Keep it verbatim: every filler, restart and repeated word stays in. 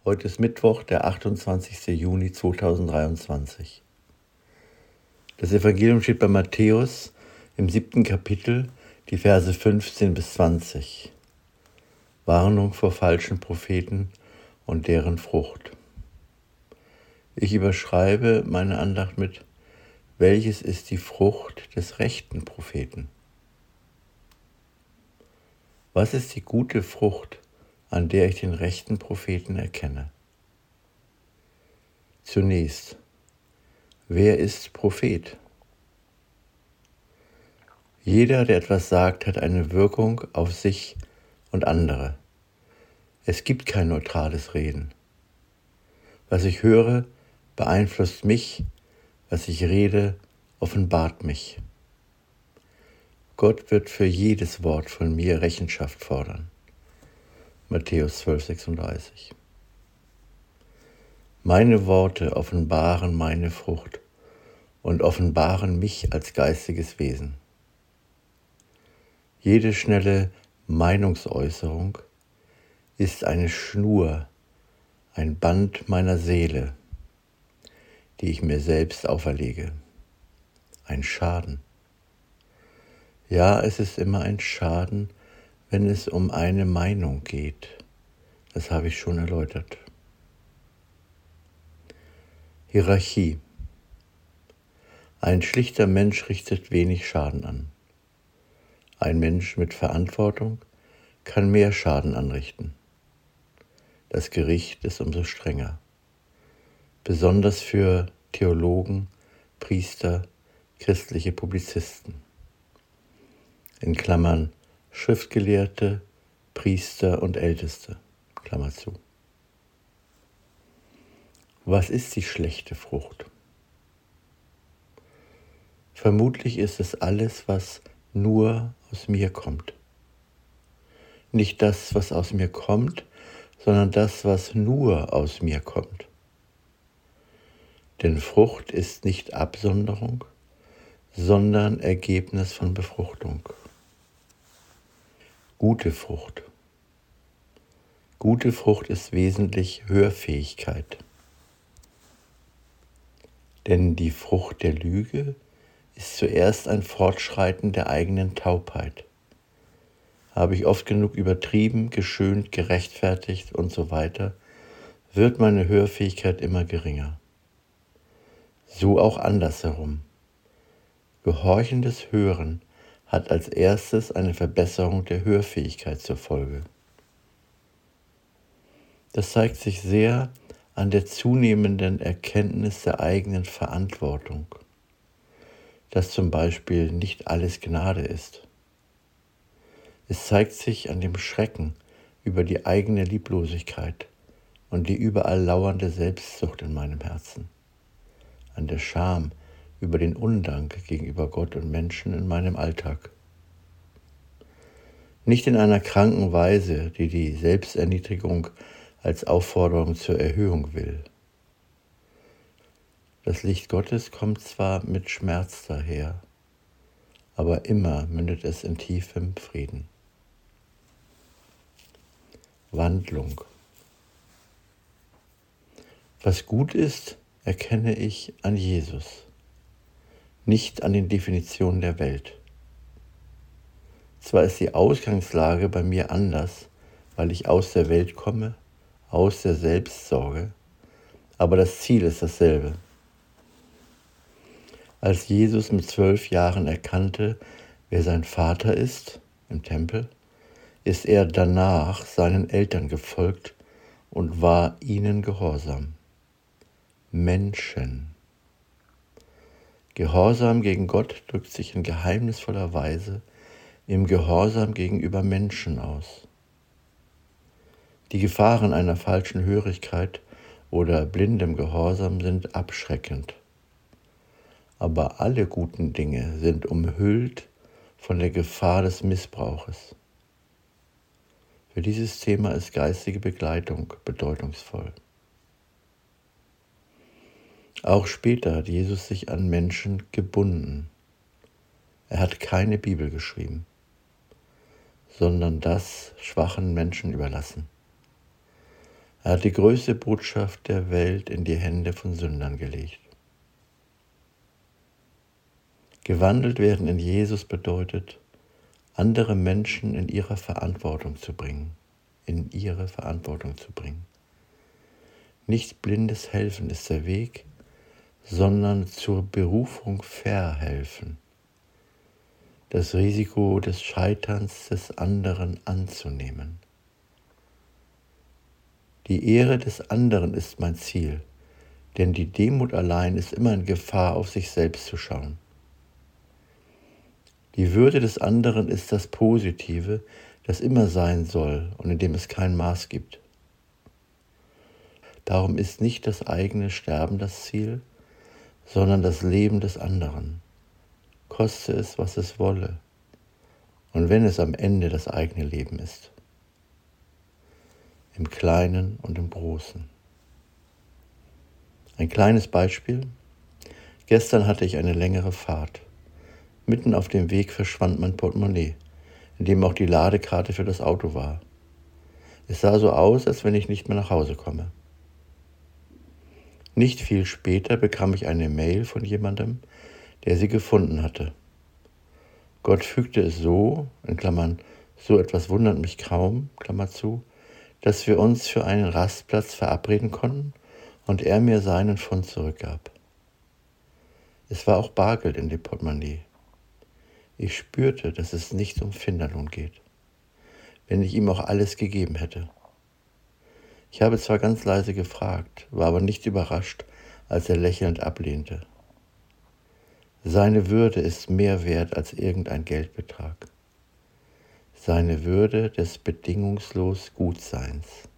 Heute ist Mittwoch, der achtundzwanzigste Juni zweitausenddreiundzwanzig. Das Evangelium steht bei Matthäus im siebten Kapitel, die Verse fünfzehn bis zwanzig. Warnung vor falschen Propheten und deren Frucht. Ich überschreibe meine Andacht mit: Welches ist die Frucht des rechten Propheten? Was ist die gute Frucht, an der ich den rechten Propheten erkenne? Zunächst, wer ist Prophet? Jeder, der etwas sagt, hat eine Wirkung auf sich und andere. Es gibt kein neutrales Reden. Was ich höre, beeinflusst mich, was ich rede, offenbart mich. Gott wird für jedes Wort von mir Rechenschaft fordern. Matthäus zwölf, sechsunddreißig. Meine Worte offenbaren meine Frucht und offenbaren mich als geistiges Wesen. Jede schnelle Meinungsäußerung ist eine Schnur, ein Band meiner Seele, die ich mir selbst auferlege. Ein Schaden. Ja, es ist immer ein Schaden, wenn es um eine Meinung geht. Das habe ich schon erläutert. Hierarchie. Ein schlichter Mensch richtet wenig Schaden an. Ein Mensch mit Verantwortung kann mehr Schaden anrichten. Das Gericht ist umso strenger. Besonders für Theologen, Priester, christliche Publizisten. In Klammern Schriftgelehrte, Priester und Älteste, Klammer zu. Was ist die schlechte Frucht? Vermutlich ist es alles, was nur aus mir kommt. Nicht das, was aus mir kommt, sondern das, was nur aus mir kommt. Denn Frucht ist nicht Absonderung, sondern Ergebnis von Befruchtung. Gute Frucht. Gute Frucht ist wesentlich Hörfähigkeit. Denn die Frucht der Lüge ist zuerst ein Fortschreiten der eigenen Taubheit. Habe ich oft genug übertrieben, geschönt, gerechtfertigt und so weiter, wird meine Hörfähigkeit immer geringer. So auch andersherum. Gehorchendes Hören hat als erstes eine Verbesserung der Hörfähigkeit zur Folge. Das zeigt sich sehr an der zunehmenden Erkenntnis der eigenen Verantwortung, dass zum Beispiel nicht alles Gnade ist. Es zeigt sich an dem Schrecken über die eigene Lieblosigkeit und die überall lauernde Selbstsucht in meinem Herzen, an der Scham über den Undank gegenüber Gott und Menschen in meinem Alltag. Nicht in einer kranken Weise, die die Selbsterniedrigung als Aufforderung zur Erhöhung will. Das Licht Gottes kommt zwar mit Schmerz daher, aber immer mündet es in tiefem Frieden. Wandlung. Was gut ist, erkenne ich an Jesus, nicht an den Definitionen der Welt. Zwar ist die Ausgangslage bei mir anders, weil ich aus der Welt komme, aus der Selbstsorge, aber das Ziel ist dasselbe. Als Jesus mit zwölf Jahren erkannte, wer sein Vater ist, im Tempel, ist er danach seinen Eltern gefolgt und war ihnen gehorsam. Menschen. Gehorsam gegen Gott drückt sich in geheimnisvoller Weise im Gehorsam gegenüber Menschen aus. Die Gefahren einer falschen Hörigkeit oder blindem Gehorsam sind abschreckend. Aber alle guten Dinge sind umhüllt von der Gefahr des Missbrauches. Für dieses Thema ist geistige Begleitung bedeutungsvoll. Auch später hat Jesus sich an Menschen gebunden. Er hat keine Bibel geschrieben, sondern das schwachen Menschen überlassen. Er hat die größte Botschaft der Welt in die Hände von Sündern gelegt. Gewandelt werden in Jesus bedeutet, andere Menschen in ihre Verantwortung zu bringen, in ihre Verantwortung zu bringen. Nicht blindes Helfen ist der Weg, sondern zur Berufung verhelfen. Das Risiko des Scheiterns des anderen anzunehmen. Die Ehre des anderen ist mein Ziel, denn die Demut allein ist immer in Gefahr, auf sich selbst zu schauen. Die Würde des anderen ist das Positive, das immer sein soll und in dem es kein Maß gibt. Darum ist nicht das eigene Sterben das Ziel, sondern das Leben des anderen, koste es, was es wolle, und wenn es am Ende das eigene Leben ist, im Kleinen und im Großen. Ein kleines Beispiel. Gestern hatte ich eine längere Fahrt. Mitten auf dem Weg verschwand mein Portemonnaie, in dem auch die Ladekarte für das Auto war. Es sah so aus, als wenn ich nicht mehr nach Hause komme. Nicht viel später bekam ich eine Mail von jemandem, der sie gefunden hatte. Gott fügte es so, in Klammern, so etwas wundert mich kaum, Klammer zu, dass wir uns für einen Rastplatz verabreden konnten und er mir seinen Pfund zurückgab. Es war auch Bargeld in dem Portemonnaie. Ich spürte, dass es nicht um Finderlohn geht, wenn ich ihm auch alles gegeben hätte. Ich habe zwar ganz leise gefragt, war aber nicht überrascht, als er lächelnd ablehnte. Seine Würde ist mehr wert als irgendein Geldbetrag. Seine Würde des bedingungslos Gutseins.